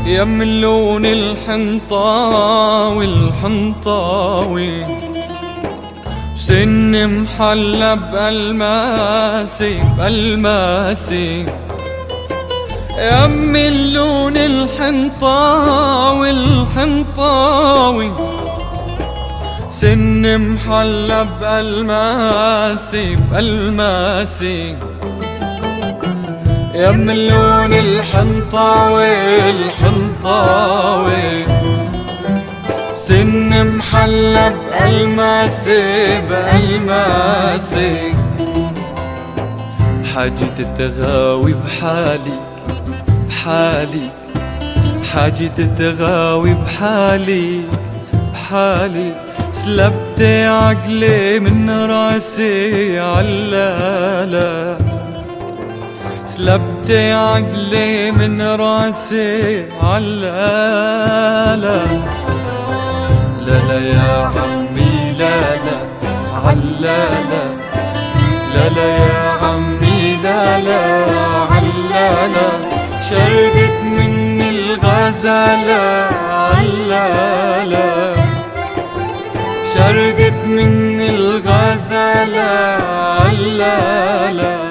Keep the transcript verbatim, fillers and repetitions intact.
يا من لون الحنطاوي الحنطاوي، سن محلى بألماسي بألماسي. يا من لون الحنطاوي الحنطاوي، سن محلى بألماسي بألماسي. يا من لون الحنطاوي الحنطاوي، سن محلى بألماسي بألماسي. حاجة التغاوي بحالي بحالي، حاجة التغاوي بحالي بحالي. سلبت عقلي من راسي علالا، سلبت عقلي من راسي علالا. لا لا يا عمي لا لا علالا، لا لا يا عمي لا لا علالا. شردت من الغزالة علالا، شردت من الغزالة علالا.